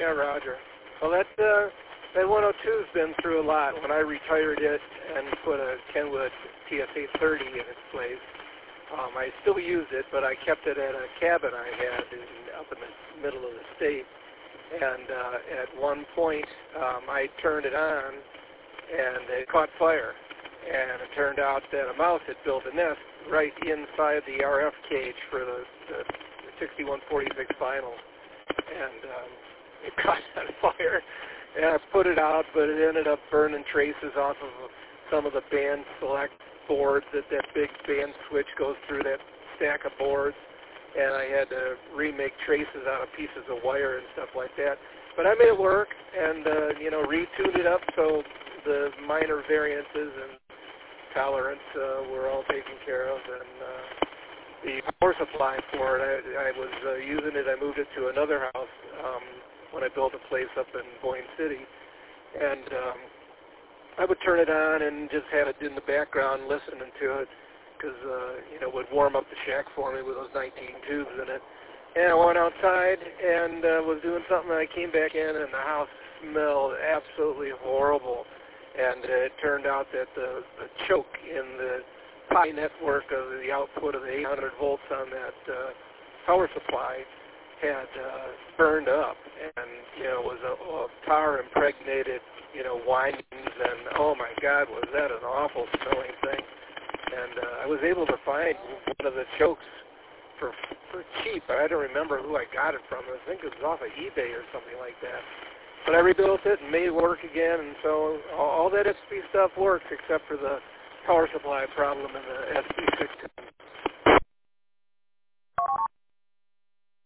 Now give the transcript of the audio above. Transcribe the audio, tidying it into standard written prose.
Yeah, Roger. Well, that 102's been through a lot. When I retired it and put a Kenwood TSA 30 in its place, I still use it, but I kept it at a cabin I had up in the middle of the state. And at one point, I turned it on, and it caught fire. And it turned out that a mouse had built a nest right inside the RF cage for the 6146 vinyl. And it caught on fire. And I put it out, but it ended up burning traces off of some of the band select boards. That big band switch goes through that stack of boards. And I had to remake traces out of pieces of wire and stuff like that. But I made it work and, retuned it up so the minor variances and tolerance were all taken care of. And the power supply for it, I was using it. I moved it to another house when I built a place up in Boyne City. And I would turn it on and just have it in the background listening to it, because it would warm up the shack for me with those 19 tubes in it. And I went outside and was doing something, and I came back in, and the house smelled absolutely horrible. And it turned out that the choke in the pi network of the output of the 800 volts on that power supply had burned up, and it was a tar-impregnated, windings, and oh my God, was that an awful smelling thing. And I was able to find one of the chokes for cheap. I don't remember who I got it from. I think it was off of eBay or something like that. But I rebuilt it and made it work again, and so all that SP stuff works except for the power supply problem in the SP610.